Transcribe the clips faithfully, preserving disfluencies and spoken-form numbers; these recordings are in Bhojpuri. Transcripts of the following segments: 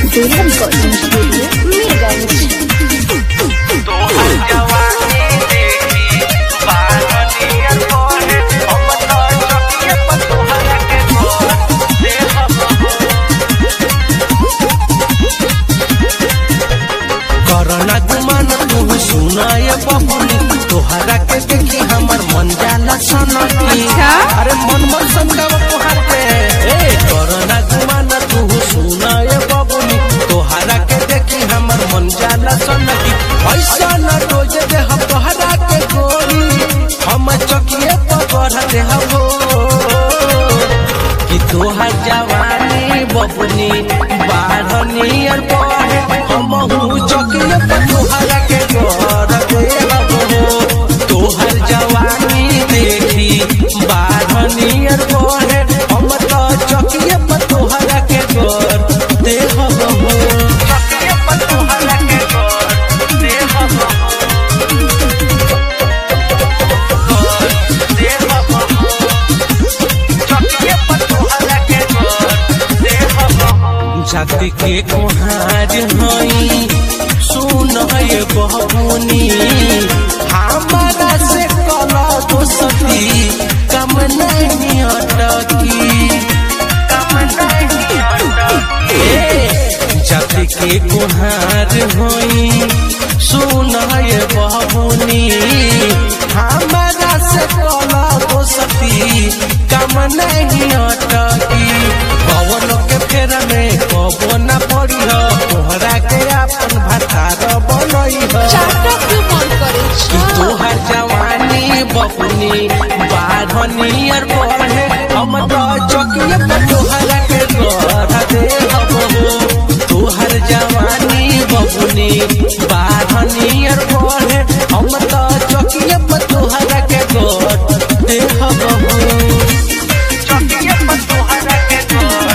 Duran Recording Studio, Mirgans. करना गुमान तू सुनाए बबुनी तोहरा के देखी हमर मन जाला सनकी। अरे मन मन समझाव तोहर के ए करना गुमान तू सुनाए बबुनी तोहरा के देखी हमर मन जाला सनकी। ऐसा न रोज दे हम तोहरा के गोरी हम चकिए पकड़ दे हो कि तोहर जवानी बबुनी बाढ़नी और बढ़े हम चकिए तोहरा के घर दे हो। तोहर जवानी देखी बाढ़नी और बढ़े हम तो चकिए तोहरा के घर दे हो। चकिए तोहरा के घर दे हो जाति के कुहार हई सुन ये बबुनी हमारा से कला दोस्ती कम नहीं अटकी कम नहीं अटकी। जाति के कुहार हई सुन ये बबुनी हमारा से कला दोस्ती कम नहीं अटकी। पवन के फेर में कबो न पड़ी हो तोहरा के अपन भातार बनई हो कि तोहर जवानी बबुनी बाढ़नी और बढ़े हम तो चकिए तोहरा के घर दे हो। तोहर जवानी बबुनी बाढ़नी और बढ़े हम तो चकिए तोहरा के घर दे हो। चकिए तोहरा के घर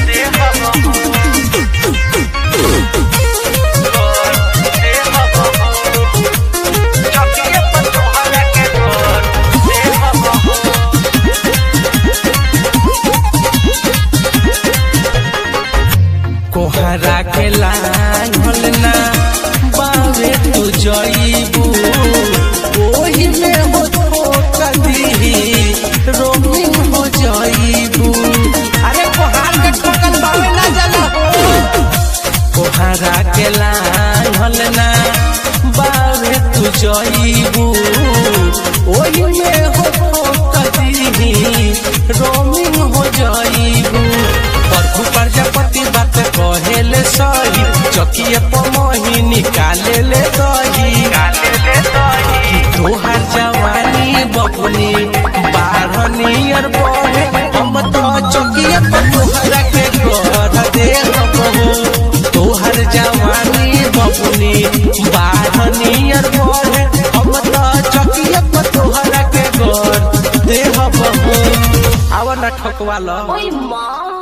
कोहरा के लांघल ना बावे तू जईबू ओही में हो कदी रोमिंग हो जईबू। अरे कोहार के ठोकल बावे ना जाला हो कोहरा के लांघल ना बावे तू जईबू ओही में हो कदी रोमिंग हो जईबू। प्रभु प्रजापति बात कहेले सही चकिए पमही निकाले ले दही। तोहर जवानी बबुनी बाढ़नी और बढ़े हम तो चकिए तोहरा के घर दे हो। तोहर जवानी बबुनी बाढ़नी और बढ़े हम तो चकिए तोहरा के घर दे हो। आवा ना ठोकवा लो।